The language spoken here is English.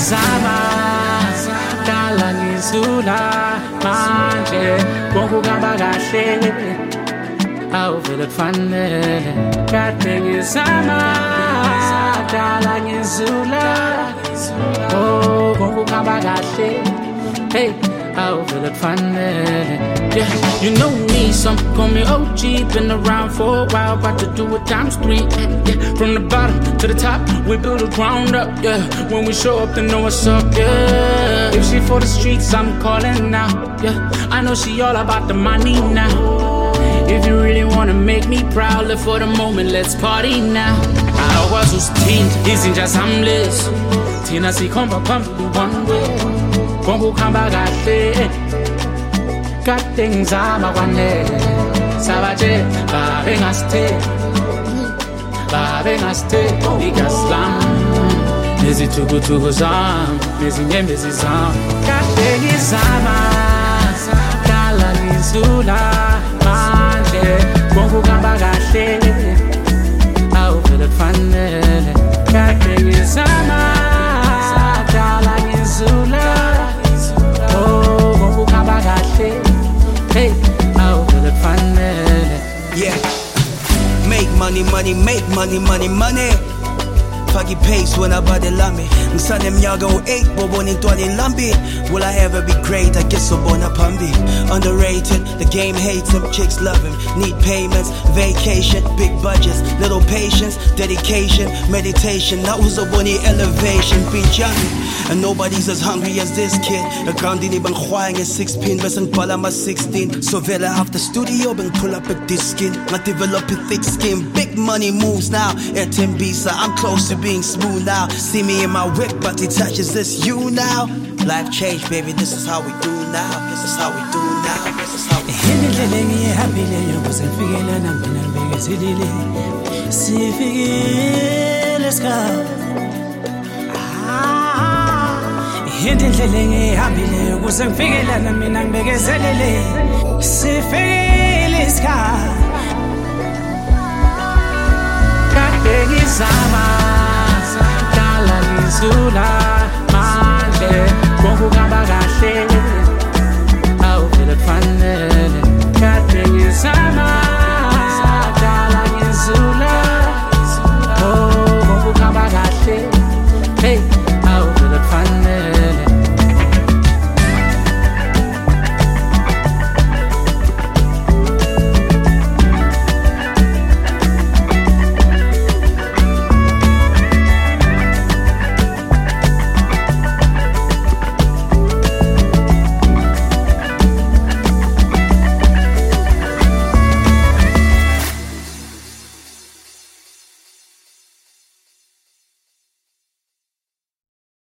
ngizama dala ngizula manje konkuhamba kahle awuvele kufanele kade ngizama dala ngizula oh konkuhamba kahle hey awuvele kufanele. Yeah, you know me, some call me OG. Been around for a while, about to do it times 3. Yeah, from the bottom to the top, we build a ground up. Yeah, when we show up, they know what's up. Yeah, if she for the streets, I'm calling now. Yeah, I know she all about the money now. If you really wanna make me proud, live for the moment, let's party now. Awazi usithinta izinja zamless thina sikhomba phambili one way konkuhamba kahle kade ngizama kwanele sabathe babe ngasithe igazi lami nezithukuthuku zami nezinyembezi zami kade ngizama dala ngizula manje konkuhamba kahle awuvele kufanele kade ngizama dala ngizula oh konkuhamba kahle hey awuvele kufanele. Yeah, make money, money, make money, money, money. Fagi pace when I body lami. Ngisane mnyaka u8 bobona intwana inlambi. Will I ever be great? I guess ubona phambi. Underrated, the game hates him, chicks love him. Need payments, vacation, big budgets, little patience, dedication, meditation. Now uzobona elevation, be junkie. And nobody's as hungry as this kid. Akandini bang khwaya nge6 pin bese ngibhala ama16. So vele after studio bang pull up a disc skin. I develop a thick skin. Big money moves now. At Timbisa, I'm close to being smooth now. See me in my whip, but it touches this you now. Life change, baby. This is how we do now. This is how we do now. This is how we do now. Indlela ngiyihambile yokuzifikela nami ngibekezelile. Sifikile ska. Indlela ngiyihambile yokuzifikela nami ngibekezelile. Sifikile ska. Kade ngizama dala ngizula manje konkuhamba